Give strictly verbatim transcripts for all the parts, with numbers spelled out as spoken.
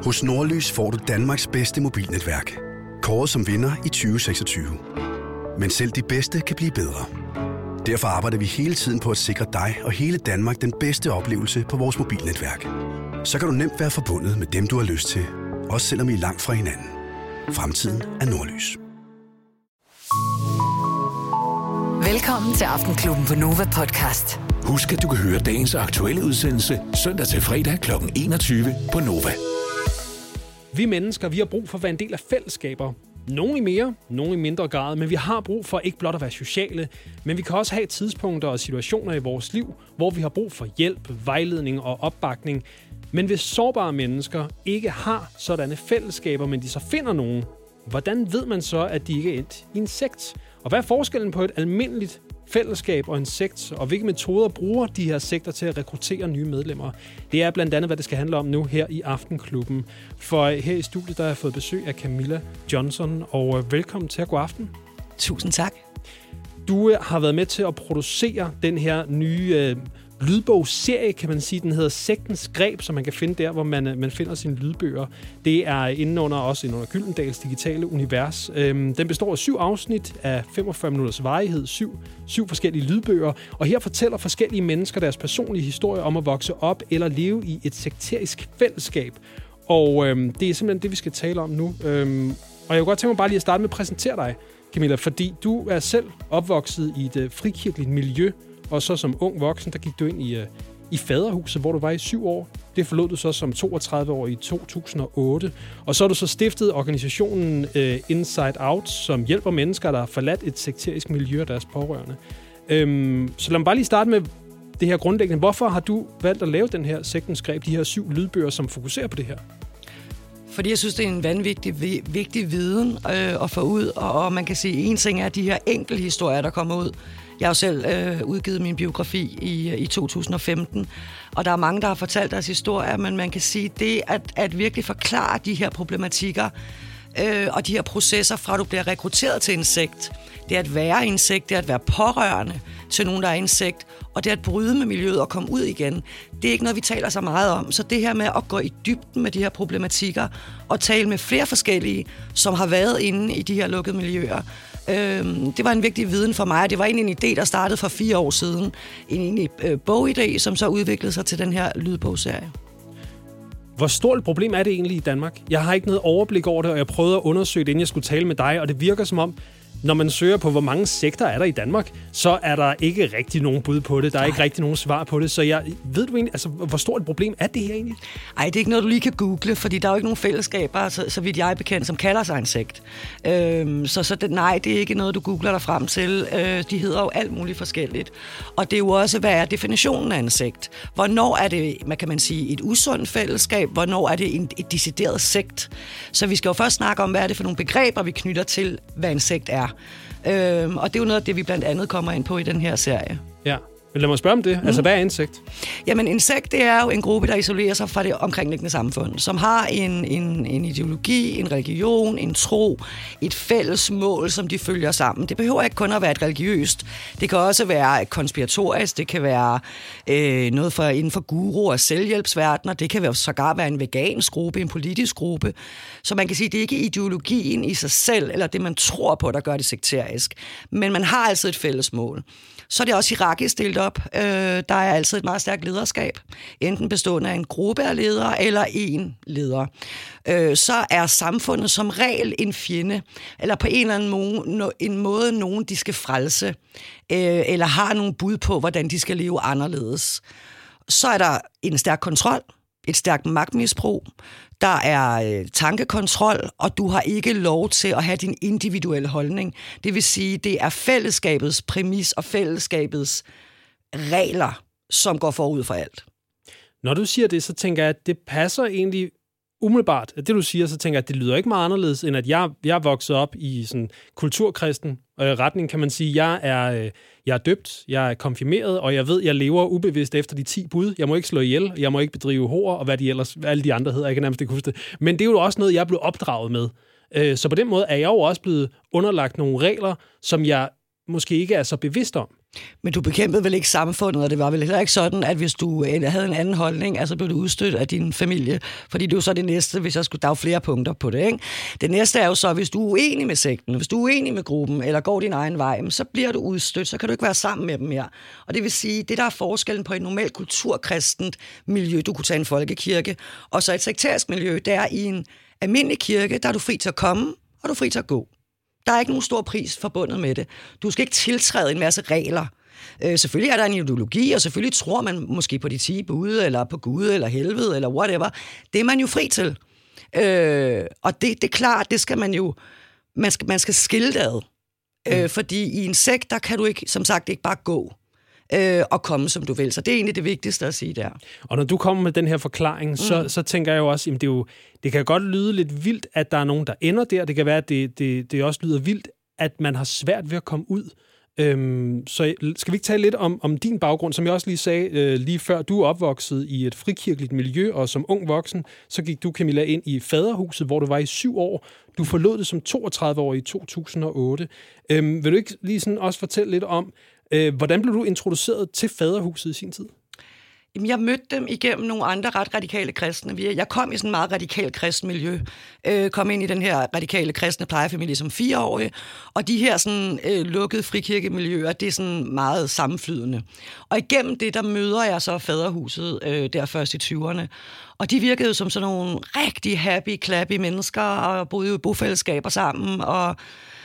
Hos Nordlys får du Danmarks bedste mobilnetværk. Kåret som vinder i tyve seksogtyve. Men selv de bedste kan blive bedre. Derfor arbejder vi hele tiden på at sikre dig og hele Danmark den bedste oplevelse på vores mobilnetværk. Så kan du nemt være forbundet med dem, du har lyst til. Også selvom I er langt fra hinanden. Fremtiden er Nordlys. Velkommen til Aftenklubben på Nova Podcast. Husk, at du kan høre dagens aktuelle udsendelse søndag til fredag kl. enogtyve på Nova. Vi mennesker, vi har brug for at være en del af fællesskaber. Nogle i mere, nogle i mindre grad, men vi har brug for ikke blot at være sociale, men vi kan også have tidspunkter og situationer i vores liv, hvor vi har brug for hjælp, vejledning og opbakning. Men hvis sårbare mennesker ikke har sådanne fællesskaber, men de så finder nogen, hvordan ved man så, at de ikke er endt i en sekt? Og hvad er forskellen på et almindeligt fællesskab og en sekt, og hvilke metoder bruger de her sekter til at rekruttere nye medlemmer? Det er blandt andet, hvad det skal handle om nu her i Aftenklubben. For her i studiet, der har jeg fået besøg af Camilla Johnson, og velkommen til. God aften. Tusind tak. Du har været med til at producere den her nye øh, lydbogsserie, kan man sige. Den hedder Sektens Greb, som man kan finde der, hvor man, man finder sine lydbøger. Det er inde under, også inde under Gyldendals digitale univers. Øhm, den består af syv afsnit af femogfyrre minutters varighed, syv, syv forskellige lydbøger, og her fortæller forskellige mennesker deres personlige historie om at vokse op eller leve i et sekterisk fællesskab. Og øhm, det er simpelthen det, vi skal tale om nu. Øhm, og jeg kunne godt tænke mig bare lige at starte med at præsentere dig, Camilla, fordi du er selv opvokset i et øh, frikirkeligt miljø, og så som ung voksen, der gik du ind i, uh, i faderhuset, hvor du var i syv år. Det forlod du så som toogtredive år i to tusind og otte. Og så har du så stiftet organisationen uh, Inside Out, som hjælper mennesker, der har forladt et sekterisk miljø og deres pårørende. Um, så lad mig bare lige starte med det her grundlæggende. Hvorfor har du valgt at lave den her Sektens Greb, de her syv lydbøger, som fokuserer på det her? Fordi jeg synes, det er en vanvittig vigtig viden øh, at få ud, og, og man kan sige, en ting er de her enkelte historier, der kommer ud. Jeg har jo selv øh, udgivet min biografi i, i to tusind og femten, og der er mange, der har fortalt deres historier, men man kan sige, det at, at virkelig forklare de her problematikker øh, og de her processer, fra du bliver rekrutteret til en sekt, det at være i en sekt, det at være pårørende til nogen, der er i en sekt, og det at bryde med miljøet og komme ud igen, det er ikke noget, vi taler så meget om. Så det her med at gå i dybden med de her problematikker og tale med flere forskellige, som har været inde i de her lukkede miljøer, Øhm, det var en vigtig viden for mig. Det var egentlig en idé, der startede for fire år siden. En egentlig øh, bogidé, som så udviklede sig til den her lydbogserie. Hvor stort et problem er det egentlig i Danmark? Jeg har ikke noget overblik over det, og jeg prøvede at undersøge det, inden jeg skulle tale med dig, og det virker som om, når man søger på, hvor mange sekter er der i Danmark, så er der ikke rigtig nogen bud på det. Der er Nej. ikke rigtig nogen svar på det. Så jeg, ved du egentlig, altså, hvor stort et problem er det her egentlig? Nej, det er ikke noget, du lige kan google, fordi der er jo ikke nogen fællesskaber, så, så vidt jeg er bekendt, som kalder sig en sekt. Øhm, så så det, nej, det er ikke noget, du googler dig frem til. Øh, de hedder jo alt muligt forskelligt. Og det er jo også, hvad er definitionen af en sekt? Hvornår er det, man kan man sige, et usundt fællesskab? Hvornår er det en, et decideret sekt? Så vi skal jo først snakke om, hvad er det for nogle begreber, vi knytter til, hvad en sekt er. Øhm, og det er jo noget af det, vi blandt andet kommer ind på i den her serie. Ja, men lad mig spørge om det. Mm. Altså, hvad er en sekt? Jamen, en sekt, det er jo en gruppe, der isolerer sig fra det omkringliggende samfund, som har en, en, en ideologi, en religion, en tro, et fælles mål, som de følger sammen. Det behøver ikke kun at være et religiøst. Det kan også være konspiratorisk, det kan være øh, noget for, inden for guru- og selvhjælpsverdener, det kan være, sågar være en vegansk gruppe, en politisk gruppe. Så man kan sige, det er ikke ideologien i sig selv, eller det, man tror på, der gør det sekterisk. Men man har altid et fælles mål. Så er det også hierarkisk delt op. Øh, der er altid et meget stærkt lederskab, enten bestående af en gruppe af ledere eller en leder. Øh, så er samfundet som regel en fjende, eller på en eller anden måde, en måde nogen, de skal frelse, øh, eller har nogle bud på, hvordan de skal leve anderledes. Så er der en stærk kontrol, et stærkt magtmisbrug, der er øh, tankekontrol, og du har ikke lov til at have din individuelle holdning. Det vil sige, det er fællesskabets præmis og fællesskabets regler, som går forud for alt. Når du siger det, så tænker jeg, at det passer egentlig umiddelbart. Det du siger, så tænker jeg, at det lyder ikke meget anderledes, end at jeg, jeg er vokset op i sådan kulturkristen øh, retning, kan man sige. Jeg er, øh, jeg er døbt, jeg er konfirmeret, og jeg ved, jeg lever ubevidst efter de ti bud. Jeg må ikke slå ihjel, jeg må ikke bedrive hår, og hvad de ellers, hvad alle de andre hedder, jeg kan nærmest ikke huske det. Men det er jo også noget, jeg er blevet opdraget med. Øh, så på den måde er jeg jo også blevet underlagt nogle regler, som jeg måske ikke er så bevidst om. Men du bekæmpede vel ikke samfundet, og det var vel heller ikke sådan, at hvis du havde en anden holdning, altså blev du udstødt af din familie, fordi det er jo så det næste, hvis jeg skulle, der er flere punkter på det, ikke? Det næste er jo så, hvis du er uenig med sekten, hvis du er uenig med gruppen, eller går din egen vej, så bliver du udstødt, så kan du ikke være sammen med dem mere. Og det vil sige, det der er forskellen på et normalt kulturkristent miljø, du kunne tage en folkekirke, og så et sekterisk miljø, det er i en almindelig kirke, der er du fri til at komme, og du er fri til at gå. Der er ikke nogen stor pris forbundet med det. Du skal ikke tiltræde en masse regler. Øh, selvfølgelig er der en ideologi, og selvfølgelig tror man måske på de ti bud, eller på Gud, eller helvede, eller whatever. Det er man jo fri til. Øh, og det, det er klart, det skal man jo, man skal, man skal skille det ad. Øh, mm. Fordi i en sekt, der kan du ikke, som sagt, ikke bare gå øh, og komme, som du vil. Så det er egentlig det vigtigste at sige der. Og når du kommer med den her forklaring, mm. så, så tænker jeg jo også, jamen det, er jo, det kan godt lyde lidt vildt, at der er nogen, der ender der. Det kan være, at det, det, det også lyder vildt, at man har svært ved at komme ud. Øhm, så skal vi ikke tale lidt om, om din baggrund, som jeg også lige sagde øh, lige før. Du er opvokset i et frikirkeligt miljø, og som ung voksen, så gik du, Camilla, ind i faderhuset, hvor du var i syv år. Du forlod det som toogtredive-årig i to tusind og otte. Øhm, vil du ikke lige sådan også fortælle lidt om, øh, hvordan blev du introduceret til faderhuset i sin tid? Jeg mødte dem igennem nogle andre ret radikale kristne. Jeg kom i sådan en meget radikal kristen miljø. Øh, kom ind i den her radikale kristne plejefamilie som fireårig. Og de her sådan, øh, lukkede frikirkemiljøer, det er sådan meget sammenflydende. Og igennem det, der møder jeg så faderhuset øh, der først i tyverne. Og de virkede som sådan nogle rigtig happy, clappy mennesker, og boede jo i bofællesskaber sammen, og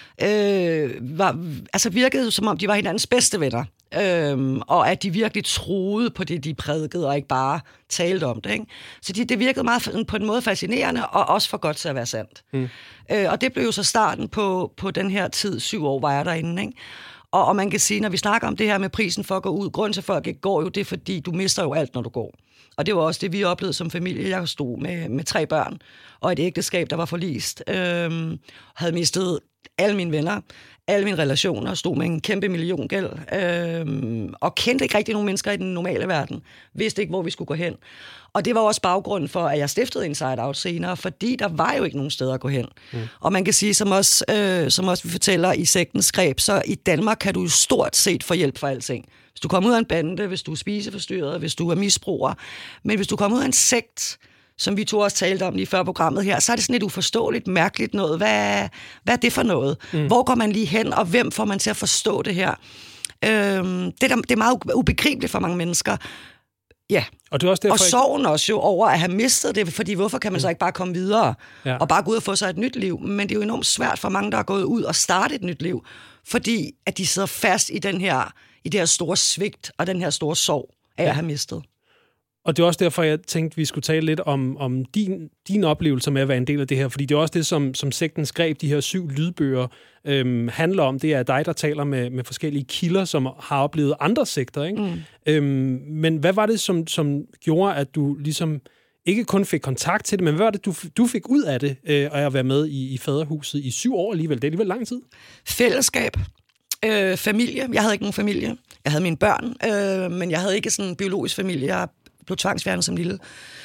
øh, var, altså virkede som om, de var hinandens bedste venner. Øhm, og at de virkelig troede på det, de prædikede, og ikke bare talte om det. Ikke? Så de, det virkede meget på en måde fascinerende, og også for godt til at være sandt. Mm. Øh, og det blev jo så starten på, på den her tid, syv år var jeg derinde. Ikke? Og, og man kan sige, når vi snakker om det her med prisen for at gå ud, grunden til, at folk ikke går jo, det er fordi, du mister jo alt, når du går. Og det var også det, vi oplevede som familie. Jeg stod med, med tre børn, og et ægteskab, der var forlist. Øhm, havde mistet alle mine venner, alle mine relationer, stod med en kæmpe milliongæld, øhm, og kendte ikke rigtig nogen mennesker i den normale verden. Vidste ikke, hvor vi skulle gå hen. Og det var også baggrunden for, at jeg stiftede Inside Out senere, fordi der var jo ikke nogen steder at gå hen. Mm. Og man kan sige, som også, øh, som også vi fortæller i sektens greb, så i Danmark kan du jo stort set få hjælp for alting. Hvis du kommer ud af en bande, hvis du er spiseforstyrret, hvis du er misbruger. Men hvis du kommer ud af en sekt, som vi to også talte om lige før programmet her, så er det sådan et uforståeligt, mærkeligt noget. Hvad, hvad er det for noget? Mm. Hvor går man lige hen, og hvem får man til at forstå det her? Øhm, det, er, det er meget ubegribeligt for mange mennesker. Ja, og, det er også derfor, og sorgen også jo over at have mistet det, fordi hvorfor kan man mm. så ikke bare komme videre ja. og bare gå ud og få sig et nyt liv? Men det er jo enormt svært for mange, der er gået ud og starte et nyt liv, fordi at de sidder fast i, den her, i det her store svigt og den her store sorg af ja. at have mistet. Og det er også derfor, jeg tænkte, vi skulle tale lidt om, om din, din oplevelse med at være en del af det her. Fordi det er også det, som, som sektens greb, de her syv lydbøger, øhm, handler om. Det er dig, der taler med, med forskellige kilder, som har oplevet andre sekter. Ikke? Mm. Øhm, men hvad var det, som, som gjorde, at du ligesom ikke kun fik kontakt til det, men hvad var det, du, du fik ud af det, øh, at være med i, i faderhuset i syv år alligevel? Det er alligevel lang tid. Fællesskab. Øh, familie. Jeg havde ikke nogen familie. Jeg havde mine børn, øh, men jeg havde ikke sådan en biologisk familie. Jeg blev tvangsfjernet som lille.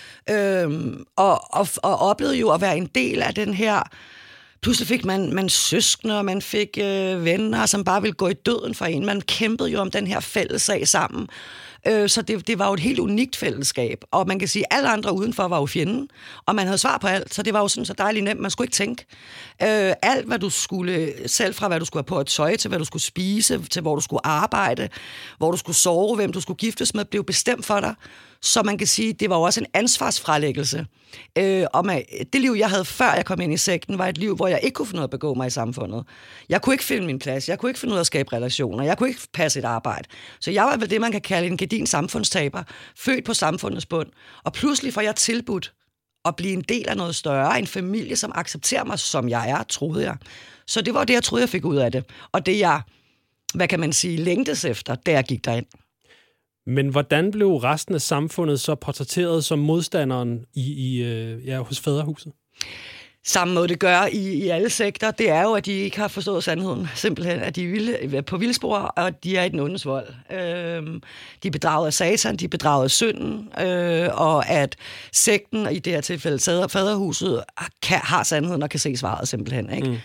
Øhm, og, og, og oplevede jo at være en del af den her. Pludselig fik man, man søskende, og man fik øh, venner, som bare ville gå i døden for en. Man kæmpede jo om den her fællessag sammen. Øh, så det, det var jo et helt unikt fællesskab. Og man kan sige, at alle andre udenfor var jo fjenden. Og man havde svar på alt, så det var jo sådan så dejligt nemt. Man skulle ikke tænke. Øh, alt, hvad du skulle, selv fra hvad du skulle have på et tøj, til hvad du skulle spise, til hvor du skulle arbejde, hvor du skulle sove, hvem du skulle giftes med, blev bestemt for dig. Så man kan sige, det var jo også en ansvarsfralæggelse. Øh, og man, det liv, jeg havde før jeg kom ind i sekten, var et liv, hvor jeg ikke kunne finde ud af at begå mig i samfundet. Jeg kunne ikke finde min plads, jeg kunne ikke finde ud af at skabe relationer, jeg kunne ikke passe et arbejde. Så jeg var vel det, man kan kalde en gedin samfundstaber, født på samfundets bund. Og pludselig får jeg tilbudt at blive en del af noget større, en familie, som accepterer mig, som jeg er, troede jeg. Så det var det, jeg troede, jeg fik ud af det. Og det, jeg, hvad kan man sige, længtes efter, da jeg gik derind. Men hvordan blev resten af samfundet så portrætteret som modstanderen i, i, ja, hos faderhuset? Samme måde det gør i, i alle sekter, det er jo, at de ikke har forstået sandheden. Simpelthen, at de er på vildspor, og de er i den ondes vold. Øhm, de er bedraget af satan, de er bedraget af synden, øh, og at sekten, i det her tilfælde faderhuset, kan, har sandheden og kan se svaret simpelthen. Ikke? Mm.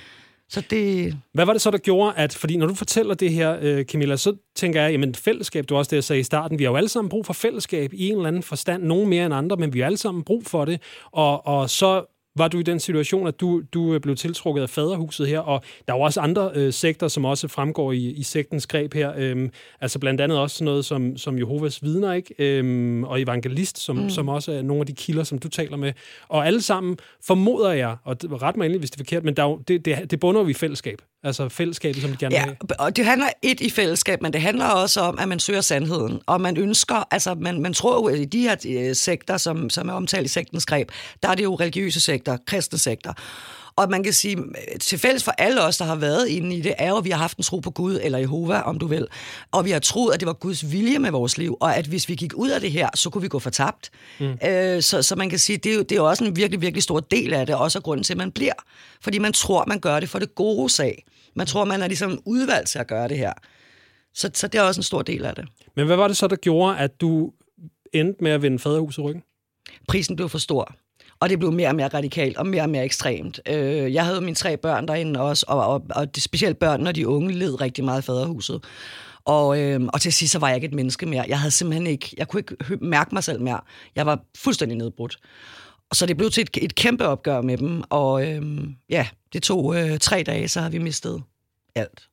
Så det... Hvad var det så, der gjorde, at... Fordi når du fortæller det her, øh, Camilla, så tænker jeg, jamen fællesskab, du også det, jeg sagde i starten, vi har jo alle sammen brug for fællesskab i en eller anden forstand, nogen mere end andre, men vi har alle sammen brug for det. Og, og så var du i den situation, at du, du blev tiltrukket af faderhuset her, og der er jo også andre øh, sekter, som også fremgår i, i sektens greb her. Øhm, altså blandt andet også noget som, som Jehovas vidner, ikke? Øhm, og evangelist, som, mm. som også er nogle af de kilder, som du taler med. Og alle sammen formoder jeg, og ret mig endelig, hvis det er forkert, men der er jo, det, det, det bunder jo i fællesskab. Altså fællesskabet, som de gerne vil have. Ja, og det handler et i fællesskab, men det handler også om, at man søger sandheden. Og man ønsker, altså man, man tror jo, at i de her øh, sekter, som, som er omtalt i sektens greb, der er det jo religiøse sekter, kristne sekter. Og man kan sige, til fælles for alle os, der har været inde i det, er jo, at vi har haft en tro på Gud, eller Jehova, om du vil. Og vi har troet, at det var Guds vilje med vores liv, og at hvis vi gik ud af det her, så kunne vi gå fortabt. Mm. Øh, så, så man kan sige, det er, jo, det er jo også en virkelig, virkelig stor del af det, også af grunden til, at man bliver. Fordi man tror, man gør det for det gode sag. Man tror, man er ligesom udvalgt til at gøre det her. Så, så det er også en stor del af det. Men hvad var det så, der gjorde, at du endte med at vende faderhuset ryggen? Prisen blev for stor. Og det blev mere og mere radikalt og mere og mere ekstremt. Øh, jeg havde mine tre børn derinde også, og, og, og det, specielt børn, når de unge led rigtig meget i faderhuset. Og, øh, og til sidst så var jeg ikke et menneske mere. Jeg havde simpelthen ikke, jeg kunne ikke mærke mig selv mere. Jeg var fuldstændig nedbrudt. Så det blev til et, et kæmpe opgør med dem, og øh, ja, det tog øh, tre dage, så har vi mistet alt.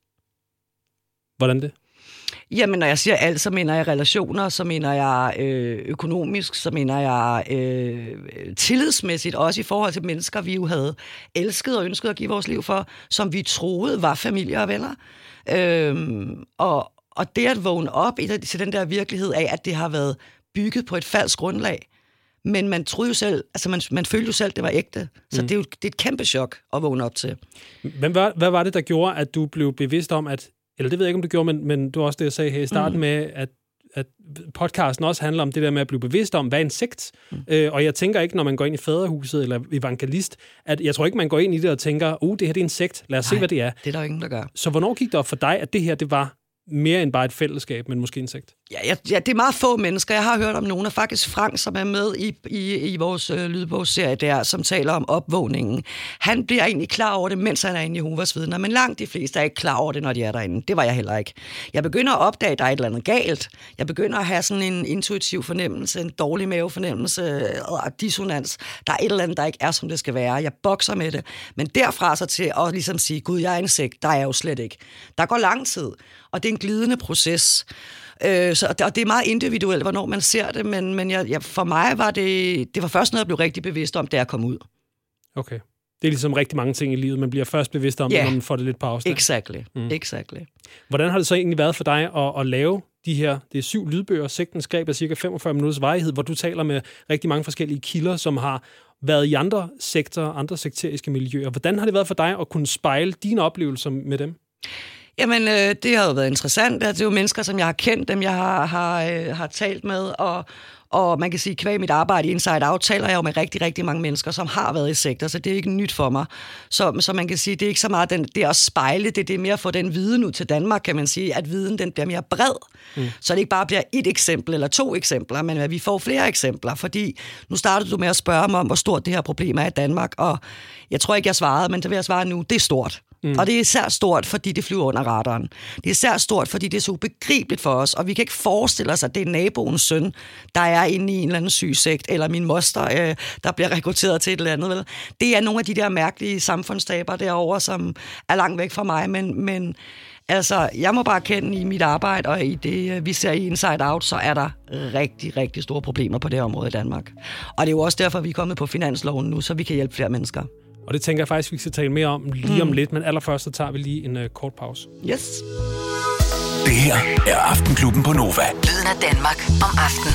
Hvordan det? Jamen, når jeg siger alt, så mener jeg relationer, så mener jeg øh, økonomisk, så mener jeg øh, tillidsmæssigt, også i forhold til mennesker, vi jo havde elsket og ønsket at give vores liv for, som vi troede var familie og venner. Øh, og, og det at vågne op i det, til den der virkelighed af, at det har været bygget på et falsk grundlag, men man troede jo selv, altså man, man følte jo selv, det var ægte. Så mm. det er jo det er et kæmpe chok at vågne op til. Men hvad, hvad var det, der gjorde, at du blev bevidst om, at, eller det ved jeg ikke, om du gjorde, men, men du også det, jeg sagde her i starten mm. med, at, at podcasten også handler om det der med at blive bevidst om, hvad er en sekt? Mm. Øh, og jeg tænker ikke, når man går ind i faderhuset eller evangelist, at jeg tror ikke, man går ind i det og tænker, uh, det her det er en sekt, lad os Nej, se, hvad det er. det er der jo ingen, der gør. Så hvornår gik det op for dig, at det her, det var mere end bare et fællesskab, men måske en sekt? Ja, ja, ja, det er meget få mennesker. Jeg har hørt om nogen, og faktisk Frank, som er med i, i, i vores øh, lydbogsserie der, som taler om opvågningen. Han bliver egentlig klar over det, mens han er inde i Jehovas vidner, men langt de fleste er ikke klar over det, når de er derinde. Det var jeg heller ikke. Jeg begynder at opdage, at der er et eller andet galt. Jeg begynder at have sådan en intuitiv fornemmelse, en dårlig mavefornemmelse, øh, dissonans. Der er et eller andet, der ikke er, som det skal være. Jeg bokser med det. Men derfra så til at ligesom sige, Gud, jeg er en sekt, der er jeg jo slet ikke. Der går lang tid, og det er en glidende proces. Øh, så, og det er meget individuelt, hvornår man ser det, men, men jeg, jeg, for mig var det, det var først noget, jeg blev rigtig bevidst om, da jeg kom ud. Okay. Det er ligesom rigtig mange ting i livet. Man bliver først bevidst om, yeah. når man får det lidt på afstand. Exactly. Mm. Exactly. Hvordan har det så egentlig været for dig at, at lave de her, det er syv lydbøger, sektens greb af cirka femogfyrre minutters varighed, hvor du taler med rigtig mange forskellige kilder, som har været i andre sektorer, andre sekteriske miljøer. Hvordan har det været for dig at kunne spejle dine oplevelser med dem? Jamen, øh, det har jo været interessant. Det er jo mennesker, som jeg har kendt, dem jeg har, har, øh, har talt med, og, og man kan sige, kvæg mit arbejde i Inside Out, taler jeg jo med rigtig, rigtig mange mennesker, som har været i sektor, så det er ikke nyt for mig. Så, så man kan sige, det er ikke så meget den, det er at spejle det, det er mere at få den viden ud til Danmark, kan man sige, at viden den bliver mere bred. Mm. Så det ikke bare bliver et eksempel eller to eksempler, men at vi får flere eksempler, fordi nu startede du med at spørge mig om, hvor stort det her problem er i Danmark, og jeg tror ikke, jeg svarede, men så vil jeg svare nu, det er stort. Mm. Og det er især stort, fordi det flyver under radaren. Det er især stort, fordi det er så ubegribeligt for os, og vi kan ikke forestille os, at det er naboens søn, der er inde i en eller anden syg sekt, eller min moster, øh, der bliver rekrutteret til et eller andet. Vel? Det er nogle af de der mærkelige samfundstaber derovre, som er langt væk fra mig, men, men altså, jeg må bare kende i mit arbejde, og i det, vi ser i Inside Out, så er der rigtig, rigtig store problemer på det område i Danmark. Og det er jo også derfor, vi er kommet på finansloven nu, så vi kan hjælpe flere mennesker. Og det tænker jeg faktisk, vi skal tale mere om lige mm. om lidt, men allerførst så tager vi lige en uh, kort pause. Yes. Det her er Aftenklubben på Nova. Lyden af Danmark om aftenen.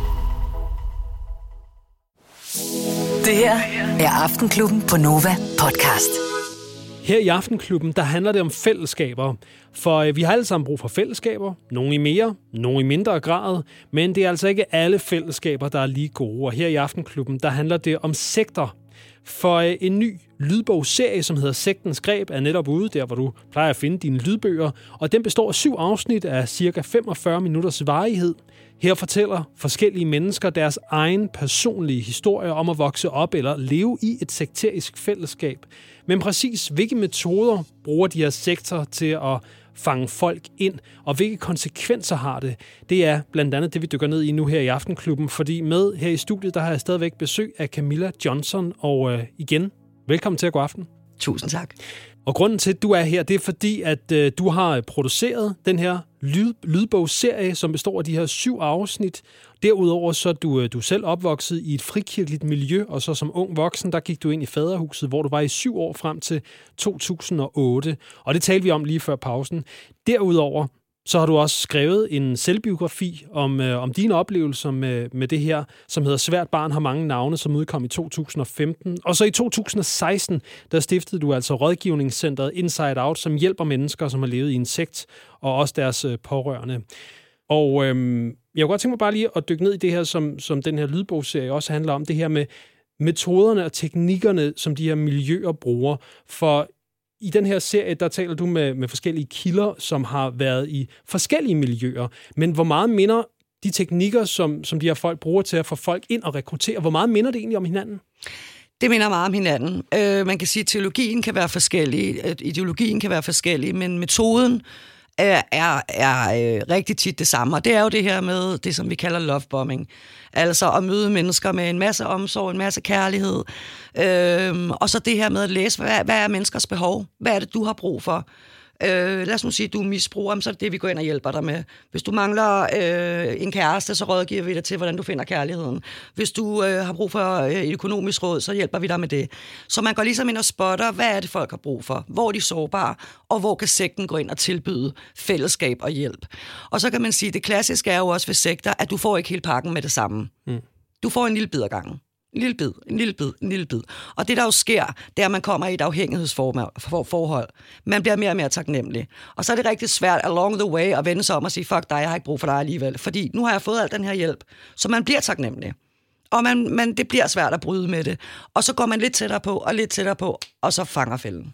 Det her er Aftenklubben på Nova podcast. Her i Aftenklubben, der handler det om fællesskaber. For øh, vi har alle sammen brug for fællesskaber. Nogle i mere, nogle i mindre grad. Men det er altså ikke alle fællesskaber, der er lige gode. Og her i Aftenklubben, der handler det om sekter. For øh, en ny lydbogsserie, som hedder Sektens Greb, er netop ude, der hvor du plejer at finde dine lydbøger. Og den består af syv afsnit af cirka femogfyrre minutters varighed. Her fortæller forskellige mennesker deres egen personlige historie om at vokse op eller leve i et sekterisk fællesskab. Men præcis hvilke metoder bruger de her sektorer til at fange folk ind, og hvilke konsekvenser har det? Det er blandt andet det, vi dykker ned i nu her i Aftenklubben, fordi med her i studiet, der har jeg stadigvæk besøg af Camilla Johnson, og øh, igen, velkommen til at gå aften. Tusind tak. Og grunden til, at du er her, det er fordi, at øh, du har produceret den her lyd, lydbogsserie, som består af de her syv afsnit. Derudover så er du, øh, du er selv opvokset i et frikirkeligt miljø, og så som ung voksen, der gik du ind i faderhuset, hvor du var i syv år frem til to tusind og otte. Og det talte vi om lige før pausen. Derudover så har du også skrevet en selvbiografi om, øh, om dine oplevelser med, med det her, som hedder Svært barn har mange navne, som udkom i to tusind og femten. Og så i to tusind og seksten, der stiftede du altså rådgivningscentret Inside Out, som hjælper mennesker, som har levet i en sekt, og også deres øh, pårørende. Og øh, jeg kunne godt tænke mig bare lige at dykke ned i det her, som, som den her lydbogsserie også handler om, det her med metoderne og teknikkerne, som de her miljøer bruger. For i den her serie, der taler du med, med forskellige kilder, som har været i forskellige miljøer. Men hvor meget minder de teknikker, som, som de her folk bruger til at få folk ind og rekruttere, hvor meget minder det egentlig om hinanden? Det minder meget om hinanden. Øh, man kan sige, at teologien kan være forskellig, ideologien kan være forskellig, men metoden er, er, er øh, rigtig tit det samme. Og det er jo det her med det, som vi kalder lovebombing. Altså at møde mennesker med en masse omsorg, en masse kærlighed. Øhm, og så det her med at læse, hvad, hvad er menneskers behov? Hvad er det, du har brug for? Øh, lad os nu sige, at du er misbruger, så er det det, vi går ind og hjælper dig med. Hvis du mangler øh, en kæreste, så rådgiver vi dig til, hvordan du finder kærligheden. Hvis du øh, har brug for øh, et økonomisk råd, så hjælper vi dig med det. Så man går ligesom ind og spotter, hvad er det, folk har brug for? Hvor er de sårbare? Og hvor kan sekten gå ind og tilbyde fællesskab og hjælp? Og så kan man sige, at det klassiske er jo også ved sekter, at du får ikke hele pakken med det samme. Mm. Du får en lille bid ad gangen. En lille bid, en lille bid, en lille bid. Og det, der jo sker, det er, at man kommer i et afhængighedsforhold. Man bliver mere og mere taknemmelig. Og så er det rigtig svært along the way at vende sig om og sige, fuck dig, jeg har ikke brug for dig alligevel. Fordi nu har jeg fået al den her hjælp. Så man bliver taknemmelig. Og man, man, det bliver svært at bryde med det. Og så går man lidt tættere på, og lidt tættere på, og så fanger fælden.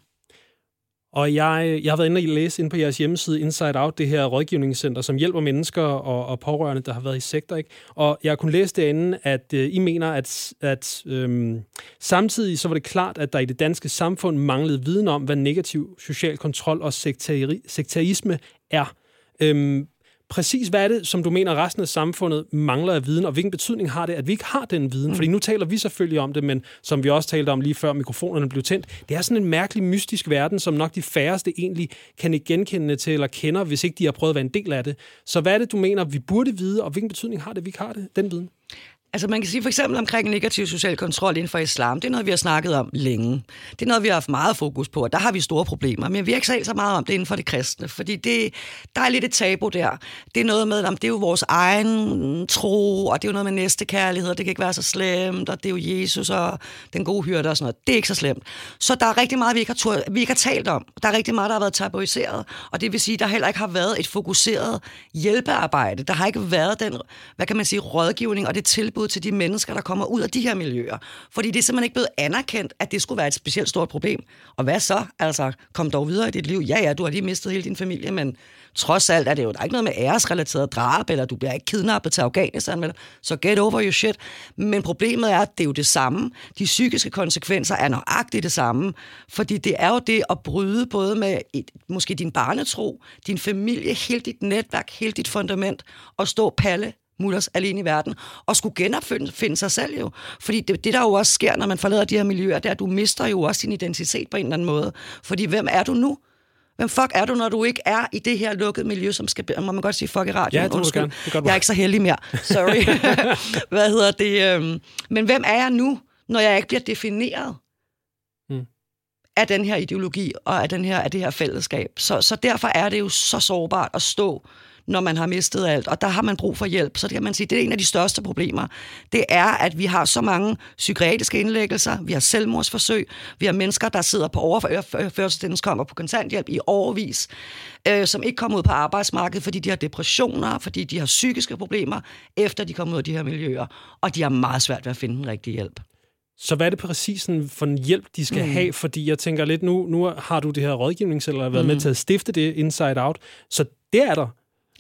Og jeg, jeg har været inde og læse inde på jeres hjemmeside Inside Out, det her rådgivningscenter, som hjælper mennesker og, og pårørende, der har været i sektor, ikke? Og jeg kunne læse derinde, at øh, I mener, at, at øh, samtidig så var det klart, at der i det danske samfund manglede viden om, hvad negativ social kontrol og sektari- sektarisme er. Øh, Præcis hvad er det, som du mener, resten af samfundet mangler af viden, og hvilken betydning har det, at vi ikke har den viden? Mm. Fordi nu taler vi selvfølgelig om det, men som vi også talte om lige før mikrofonerne blev tændt, det er sådan en mærkelig, mystisk verden, som nok de færreste egentlig kan ikke genkende til eller kender, hvis ikke de har prøvet at være en del af det. Så hvad er det, du mener, vi burde vide, og hvilken betydning har det, at vi ikke har det, den viden? Altså man kan sige for eksempel omkring negativ social kontrol inden for islam, det er noget, vi har snakket om længe. Det er noget, vi har haft meget fokus på, og der har vi store problemer. Men vi har ikke talt så meget om det inden for det kristne, fordi det, der er lidt et tabu der. Det er noget med, at det er jo vores egen tro, og det er jo noget med næstekærlighed, og det kan ikke være så slemt, og det er jo Jesus og den gode hyrde og sådan noget. Det er ikke så slemt. Så der er rigtig meget, vi ikke har, tur, vi ikke har talt om. Der er rigtig meget, der har været tabuiseret, og det vil sige, at der heller ikke har været et fokuseret hjælpearbejde. Der har ikke været den, hvad kan man sige, rådgivning og det tilbud til de mennesker, der kommer ud af de her miljøer. Fordi det er simpelthen ikke blevet anerkendt, at det skulle være et specielt stort problem. Og hvad så? Altså, kom dog videre i dit liv. Ja, ja, du har lige mistet hele din familie, men trods alt er det jo, der er ikke noget med æresrelateret drab, eller du bliver ikke kidnappet til Afghanistan, så get over your shit. Men problemet er, at det er jo det samme. De psykiske konsekvenser er nøjagtigt det samme, fordi det er jo det at bryde både med et, måske din barnetro, din familie, hele dit netværk, hele dit fundament, og stå palle mutters alene i verden, og skulle genopfinde sig selv jo. Fordi det, det, der jo også sker, når man forlader de her miljøer, det er, at du mister jo også din identitet på en eller anden måde. Fordi hvem er du nu? Hvem fuck er du, når du ikke er i det her lukkede miljø, som skal... Må man godt sige fuck i radioen? Ja, det må gerne. Det jeg er ikke så heldig mere. Sorry. Hvad hedder det? Øhm... Men hvem er jeg nu, når jeg ikke bliver defineret hmm. af den her ideologi og af, den her, af det her fællesskab? Så, så derfor er det jo så sårbart at stå, når man har mistet alt, og der har man brug for hjælp. Så det kan man sige, det er en af de største problemer. Det er, at vi har så mange psykiatriske indlæggelser, vi har selvmordsforsøg, vi har mennesker, der sidder på overførselsindkomst, kommer på kontanthjælp i årevis, øh, som ikke kommer ud på arbejdsmarkedet, fordi de har depressioner, fordi de har psykiske problemer, efter de kommer ud af de her miljøer, og de har meget svært ved at finde den rigtige hjælp. Så hvad er det præcis for en hjælp, de skal mm. have? Fordi jeg tænker lidt, nu, nu har du det her rådgivningscenter, eller været mm. med til at stifte det Inside Out, så det er der.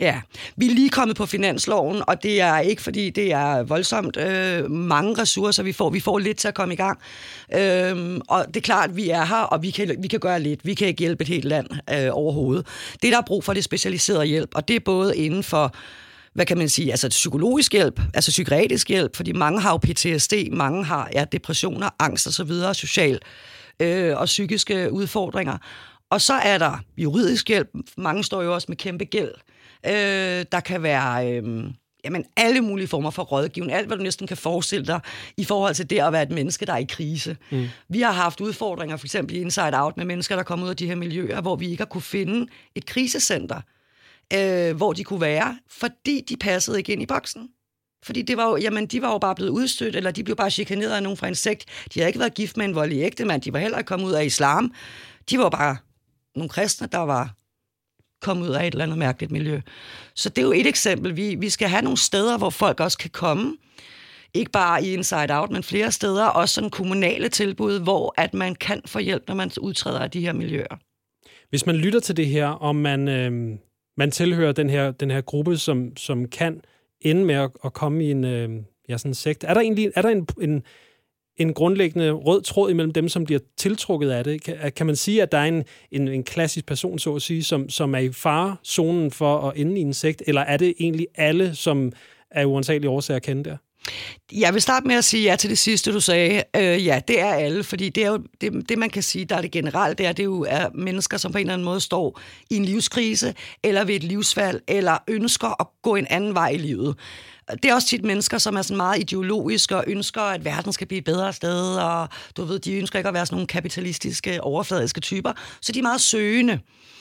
Ja, vi er lige kommet på finansloven, og det er ikke, fordi det er voldsomt øh, mange ressourcer, vi får. Vi får lidt til at komme i gang. Øhm, og det er klart, at vi er her, og vi kan, vi kan gøre lidt. Vi kan ikke hjælpe et helt land øh, overhovedet. Det, der er brug for, det er specialiseret hjælp, og det er både inden for, hvad kan man sige, altså psykologisk hjælp, altså psykiatrisk hjælp, fordi mange har jo P T S D, mange har ja, depressioner, angst og så videre, social øh, og psykiske udfordringer. Og så er der juridisk hjælp. Mange står jo også med kæmpe gæld. Øh, der kan være øh, jamen, alle mulige former for rådgivning. Alt, hvad du næsten kan forestille dig i forhold til det at være et menneske, der er i krise. Mm. Vi har haft udfordringer, for eksempel i Inside Out, med mennesker, der kommer ud af de her miljøer, hvor vi ikke har kunne finde et krisecenter, øh, hvor de kunne være, fordi de passede ikke ind i boksen. Fordi det var jo, jamen, de var jo bare blevet udstødt, eller de blev bare chikaneret af nogen fra en sekt. De havde ikke været gift med en voldelig ægtemand. De var heller ikke kommet ud af islam. De var bare nogle kristne, der var kommet ud af et eller andet mærkeligt miljø. Så det er jo et eksempel. Vi, vi skal have nogle steder, hvor folk også kan komme. Ikke bare i Inside Out, men flere steder. Også sådan kommunale tilbud, hvor at man kan få hjælp, når man udtræder af de her miljøer. Hvis man lytter til det her, og man, øh, man tilhører den her, den her gruppe, som, som kan ende med at, at komme i en øh, ja, sådan en sekt, er der egentlig er der en, en en grundlæggende rød tråd imellem dem, som bliver tiltrukket af det? Kan, kan man sige, at der er en, en, en klassisk person, så at sige, som, som er i farezonen for at ende i en sekt, eller er det egentlig alle, som er uansagelige årsager at kende der? Jeg vil starte med at sige ja til det sidste, du sagde. Øh, ja, det er alle, fordi det er jo det, det man kan sige, der er det generelt, det er, det jo er mennesker, som på en eller anden måde står i en livskrise, eller ved et livsvalg, eller ønsker at gå en anden vej i livet. Det er også tit mennesker, som er sådan meget ideologiske og ønsker, at verden skal blive et bedre sted, og du ved, de ønsker ikke at være sådan nogle kapitalistiske, overfladiske typer, så de er meget søgende.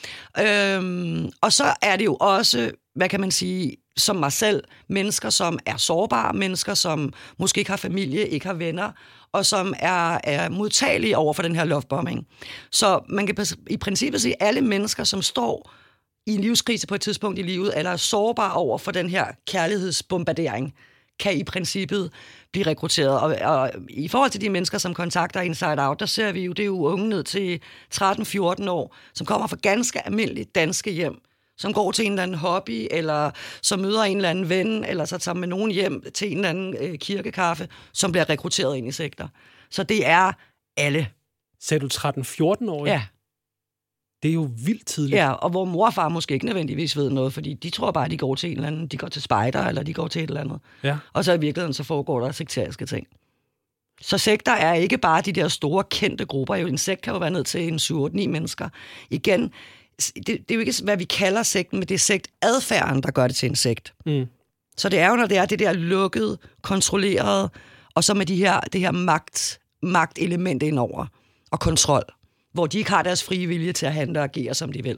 Øhm, og så er det jo også, hvad kan man sige, som mig selv, mennesker, som er sårbare, mennesker, som måske ikke har familie, ikke har venner, og som er, er modtagelige over for den her lovebombing. Så man kan i princippet sige, at alle mennesker, som står i en livskrise på et tidspunkt i livet, eller er sårbare over for den her kærlighedsbombardering, kan i princippet blive rekrutteret. Og, og i forhold til de mennesker, som kontakter Inside Out, der ser vi jo, det er jo unge ned til tretten fjorten år, som kommer fra ganske almindelige danske hjem, som går til en eller anden hobby, eller som møder en eller anden ven, eller så tager med nogen hjem til en eller anden øh, kirkekaffe, som bliver rekrutteret ind i sekter. Så det er alle. Sagde du tretten fjorten år? Ja. Det er jo vildt tidligt. Ja, og hvor mor og far måske ikke nødvendigvis ved noget, fordi de tror bare, at de går til en eller anden, de går til spejder, eller de går til et eller andet. Ja. Og så i virkeligheden, så foregår der sekteriske ting. Så sekter er ikke bare de der store, kendte grupper. Jo, en sekt kan jo være ned til en syv otte ni mennesker. Igen, det, det er jo ikke, hvad vi kalder sekten, men det er sektadfærden, der gør det til en sekt. Mm. Så det er jo, når det er det der lukkede, kontrollerede, og så med de her, det her magt, magtelement indover, og kontrol, hvor de ikke har deres frie vilje til at handle og agere, som de vil.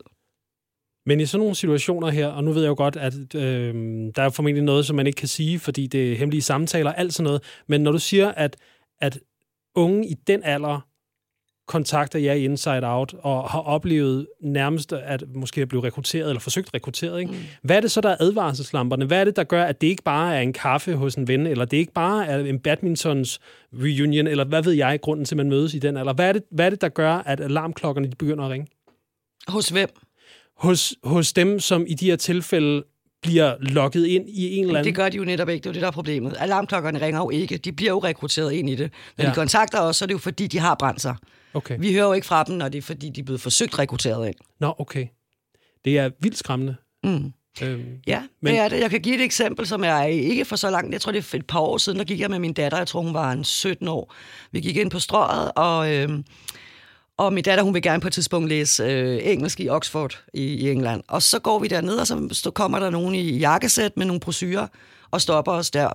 Men i sådan nogle situationer her, og nu ved jeg jo godt, at øh, der er formentlig noget, som man ikke kan sige, fordi det er hemmelige samtaler, alt sådan noget, men når du siger, at, at unge i den alder kontakter jer i Inside Out, og har oplevet nærmest, at måske er blevet rekrutteret, eller forsøgt rekrutteret, ikke? Mm. Hvad er det så, der er advarselslamperne? Hvad er det, der gør, at det ikke bare er en kaffe hos en ven, eller det ikke bare er en badmintons reunion, eller hvad ved jeg, grunden til, at man mødes i den alder? Hvad er det, hvad er det der gør, at alarmklokkerne de begynder at ringe? Hos hvem? Hos, hos dem, som i de her tilfælde bliver logget ind i en eller anden... Det gør de jo netop ikke, det er jo det, der er problemet. Alarmklokkerne ringer jo ikke, de bliver jo rekrutteret ind i det. Når ja. de kontakter os, så er det jo fordi, de har brændt sig. Okay. Vi hører jo ikke fra dem, når det er fordi, de er blevet forsøgt rekrutteret ind. Nå, okay. Det er vildt skræmmende. Mm. Øhm, ja, men... det er det. Jeg kan give et eksempel, som er ikke for så langt. Jeg tror, det er et par år siden, der gik jeg med min datter. Jeg tror, hun var en sytten år. Vi gik ind på Strøget, og... Øhm, Og min datter, hun vil gerne på et tidspunkt læse øh, engelsk i Oxford i, i England. Og så går vi derned, og så kommer der nogen i jakkesæt med nogle brochurer og stopper os der.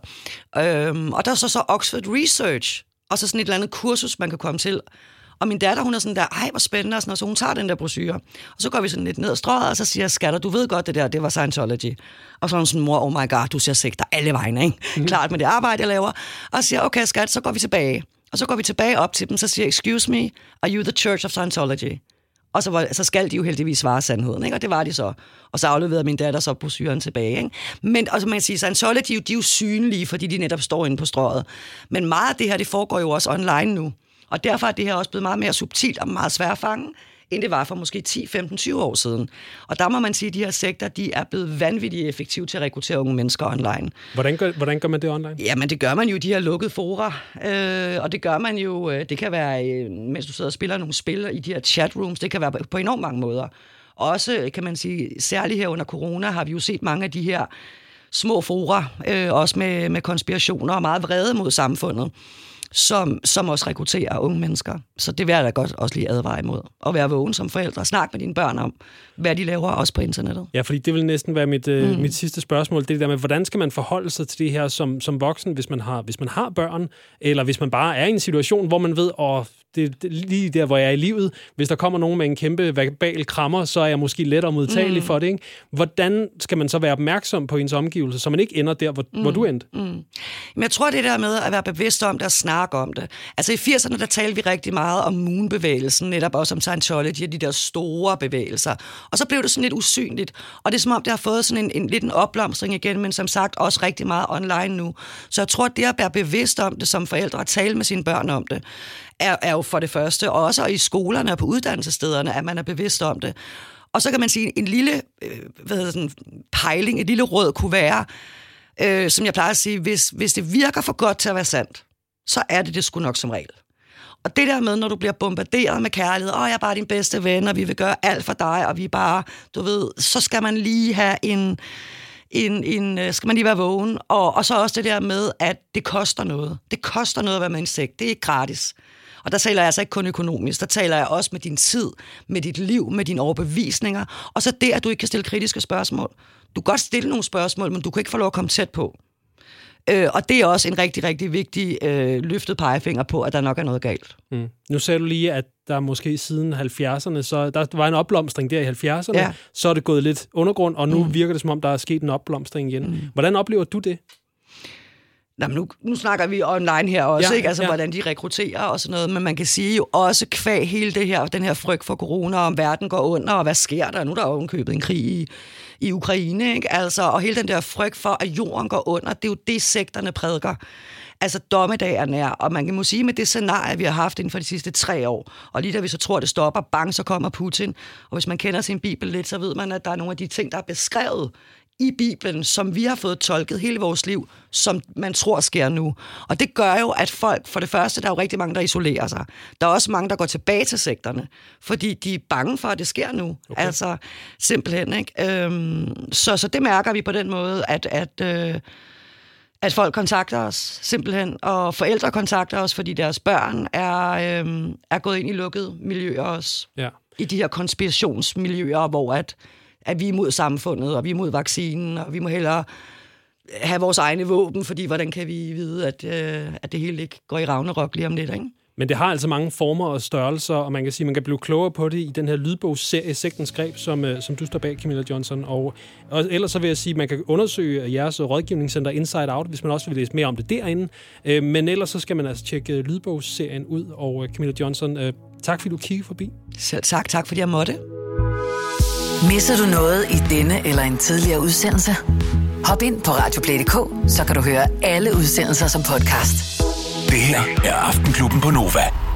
Øhm, og der er så, så Oxford Research, og så sådan et eller andet kursus, man kan komme til. Og min datter, hun er sådan der, ej, hvor spændende, og, sådan, og så hun tager den der brochure. Og så går vi sådan lidt ned ad Strøget, og så siger jeg, skatter, du ved godt det der, det var Scientology. Og så er hun sådan, mor, oh my god, du ser sekter alle vegne, ikke? Mm. Klart med det arbejde, jeg laver. Og så siger okay, skat, så går vi tilbage. Og så går vi tilbage op til dem, så siger jeg, excuse me, are you the Church of Scientology? Og så, var, så skal de jo heldigvis svare sandheden, ikke? Og det var de så. Og så afleverede min datter så brochuren tilbage, ikke? Men og så man kan sige, Scientology, de er jo synlige, fordi de netop står inde på Strøget. Men meget af det her, det foregår jo også online nu. Og derfor er det her også blevet meget mere subtilt og meget svært at fange, end det var for måske ti, femten, tyve år siden. Og der må man sige, at de her sekter, de er blevet vanvittigt effektive til at rekruttere unge mennesker online. Hvordan gør, hvordan gør man det online? Jamen, det gør man jo i de her lukkede fora, øh, og det gør man jo, øh, det kan være, øh, mens du sidder og spiller nogle spil i de her chatrooms, det kan være på enormt mange måder. Også, kan man sige, særligt her under corona, har vi jo set mange af de her små fora, øh, også med, med konspirationer og meget vrede mod samfundet, som, som også rekrutterer unge mennesker. Så det vil jeg da godt også lige advare imod. At være vågen som forældre. Snak med dine børn om, hvad de laver også på internettet. Ja, fordi det vil næsten være mit, øh, mm. mit sidste spørgsmål. Det der med, hvordan skal man forholde sig til det her som, som voksen, hvis man, har, hvis man har børn, eller hvis man bare er i en situation, hvor man ved, at det, det, lige der, hvor jeg er i livet, hvis der kommer nogen med en kæmpe verbal krammer, så er jeg måske lettere modtagelig mm. for det. Ikke? Hvordan skal man så være opmærksom på ens omgivelser, så man ikke ender der, hvor, mm. hvor du endte? Mm. Men jeg tror, det der med at være bevidst om det og snakke om det. Altså i firserne, der talte vi rigtig meget om Moon-bevægelsen, netop også om Scientology, de der store bevægelser. Og så blev det sådan lidt usynligt. Og det er som om, det har fået sådan en, en lidt en opblomstring igen, men som sagt også rigtig meget online nu. Så jeg tror, at det at være bevidst om det som forældre, at tale med sine børn om det, er, er jo for det første, og også i skolerne og på uddannelsesstederne, at man er bevidst om det. Og så kan man sige, en lille øh, hvad hedder sådan, pejling, et lille råd kunne være, øh, som jeg plejer at sige, hvis, hvis det virker for godt til at være sandt, så er det det sgu nok som regel. Og det der med, når du bliver bombarderet med kærlighed, åh, jeg er bare din bedste ven, og vi vil gøre alt for dig, og vi er bare, du ved, så skal man lige have en, en, en skal man lige være vågen. Og, og så også det der med, at det koster noget. Det koster noget at være med en sekt. Det er ikke gratis. Og der taler jeg altså ikke kun økonomisk, der taler jeg også med din tid, med dit liv, med dine overbevisninger, og så det, at du ikke kan stille kritiske spørgsmål. Du kan godt stille nogle spørgsmål, men du kan ikke få lov at komme tæt på. Øh, og det er også en rigtig, rigtig vigtig øh, løftet pegefinger på, at der nok er noget galt. Mm. Nu sagde du lige, at der måske siden halvfjerdserne, så der var en opblomstring der i halvfjerdserne, ja. Så er det gået lidt undergrund, og nu mm. virker det som om, der er sket en opblomstring igen. Mm. Hvordan oplever du det? Jamen, nu, nu snakker vi online her også, ja, ikke? Altså, ja. hvordan de rekrutterer og sådan noget, men man kan sige jo også kvæg hele det her, den her frygt for corona, om verden går under, og hvad sker der? Nu er der jo købet en krig i, i Ukraine, ikke? Altså, og hele den der frygt for, at jorden går under, det er jo det, sekterne prædiker. Altså, dommedag er nær, og man kan må sige med det scenarie, vi har haft inden for de sidste tre år, og lige da vi så tror, det stopper, bang, så kommer Putin. Og hvis man kender sin bibel lidt, så ved man, at der er nogle af de ting, der er beskrevet i Bibelen, som vi har fået tolket hele vores liv, som man tror sker nu. Og det gør jo, at folk, for det første, der er jo rigtig mange, der isolerer sig. Der er også mange, der går tilbage til sekterne, fordi de er bange for, at det sker nu. Okay. Altså, simpelthen, ikke? Øhm, så, så det mærker vi på den måde, at, at, øh, at folk kontakter os, simpelthen, og forældre kontakter os, fordi deres børn er, øh, er gået ind i lukkede miljøer også. Ja. I de her konspirationsmiljøer, hvor at at vi er imod samfundet, og vi er imod vaccinen, og vi må hellere have vores egne våben, fordi hvordan kan vi vide, at, øh, at det hele ikke går i Ragnarok lige om lidt, ikke? Men det har altså mange former og størrelser, og man kan sige, man kan blive klogere på det i den her lydbogsserie Sektens Greb, som, øh, som du står bag, Camilla Johnson. Og, og ellers så vil jeg sige, at man kan undersøge jeres rådgivningscenter Inside Out, hvis man også vil læse mere om det derinde. Øh, men ellers så skal man altså tjekke lydbogsserien ud, og øh, Camilla Johnson, øh, tak fordi du kiggede forbi. Selv tak, tak fordi jeg måtte. Misser du noget i denne eller en tidligere udsendelse? Hop ind på radioplay punktum d k, så kan du høre alle udsendelser som podcast. Det her er Aftenklubben på Nova.